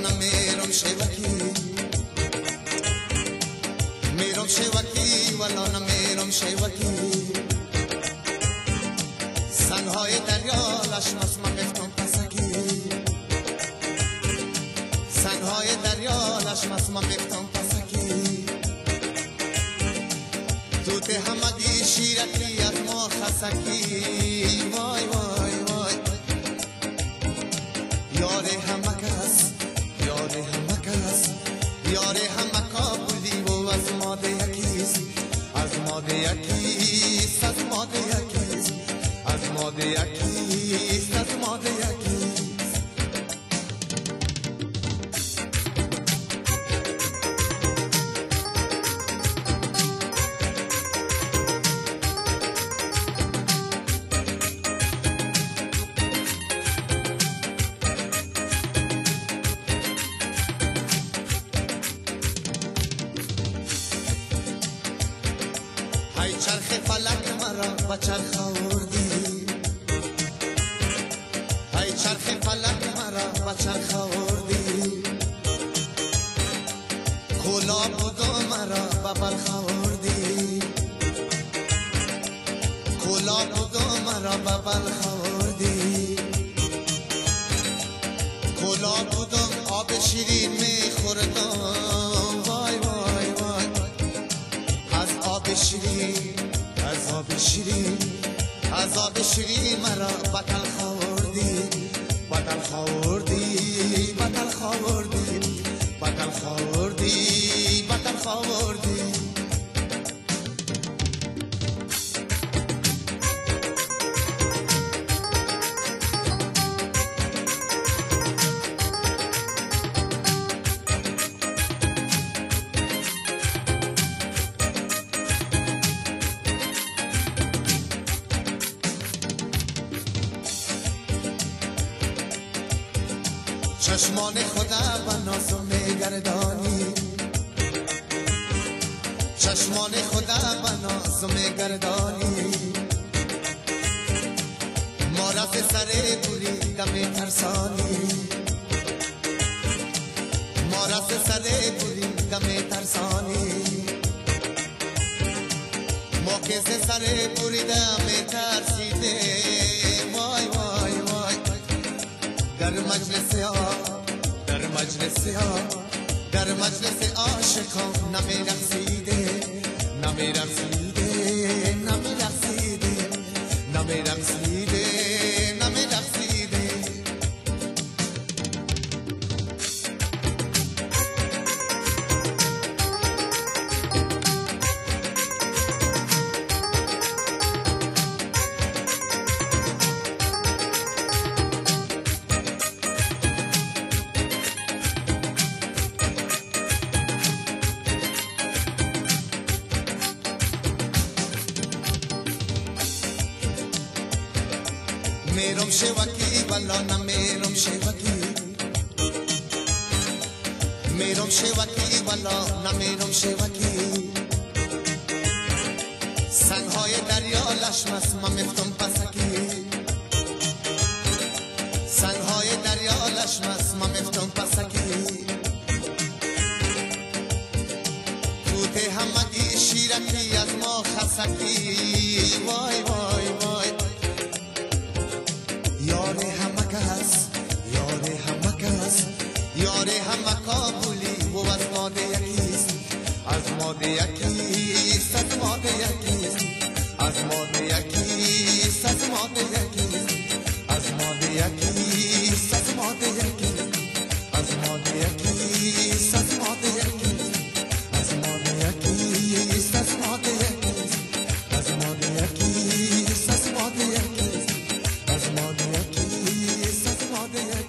نمیرم شوکی میرم شوکی والا نمیرم شوکی سنگهای دریا لشمس من گفتم پسکی سنگهای دریا لشمس من گفتم پسکی توت همگی شیرکی از ما خسکی وای وای وای یاره همکس یاره همکس یاره همکا بودی و از ماده یکیست از ماده یکیست از ماده یکیست از ماده یکیست از ماده یکیست ای چرخ فلک مرا و چرخ آوردی ای چرخ فلک مرا و چرخ آوردی کلا بودو مرا و بلخ آوردی کلا بودو مرا و بلخ آوردی کلا بودم آب شیرین میخوردم وای وای وای از آب شیرین از آب شیرین از آب شیرین مرا بطل خوردی بطل خوردی بطل خوردی بطل خوردی بطل خوردی چشمان خدا و نازو میگردانی چشمان خدا و نازو میگردانی ما را سر بریدم ترسانی ما را سر بریدم ترسانی ما که سر بریدم ترسیده وای وای وای در مجلس در مجلس در مجلس عاشقان نمیرقصیده نمیرقصیده نمیرقصیده نمیرقصیده نمیرقصیده میرم شوکی والا نمیرم شوکی میرم شوکی والا نمیرم شوکی سنگهای دریا لشمس من میفتم پسکی سنگهای دریا لشمس من میفتم پسکی توت همگی شیرکی از ما خسکی وای وای وای یاره همکس یاره همکس یاره همکا بولی و از ماده یکیست از ماده یکیست از ماده یکیست از ماده یکیست از ماده یکیست از ماده یکیست از ماده یکیست از ماده یکیست از ماده یکیست از ماده یکیست از ماده یکیست از ماده یکیست از ماده یکیست از ماده یکیست از ماده یکیست